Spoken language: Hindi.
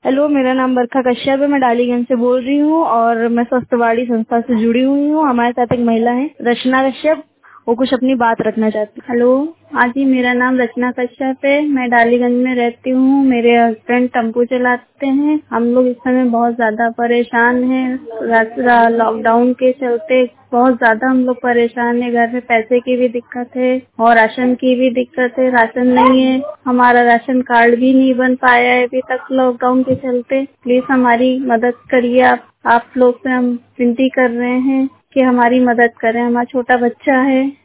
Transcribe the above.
हेलो, मेरा नाम बरखा कश्यप है। मैं डालीगंज से बोल रही हूँ और मैं स्वस्थवाड़ी संस्था से जुड़ी हुई हूँ। हमारे साथ एक महिला है, रचना कश्यप। वो कुछ अपनी बात रखना चाहती है। हेलो, हाँ जी, मेरा नाम रचना कश्यप है। मैं डालीगंज में रहती हूँ। मेरे हस्बैंड टेम्पो चलाते हैं। हम लोग इस समय बहुत ज्यादा परेशान हैं। लॉकडाउन के चलते बहुत ज्यादा हम लोग परेशान हैं। घर में पैसे की भी दिक्कत है और राशन की भी दिक्कत है। राशन नहीं है, हमारा राशन कार्ड भी नहीं बन पाया है अभी तक लॉकडाउन के चलते। प्लीज हमारी मदद करिए। आप लोग से हम विनती कर रहे हैं कि हमारी मदद करें। हमारा छोटा बच्चा है।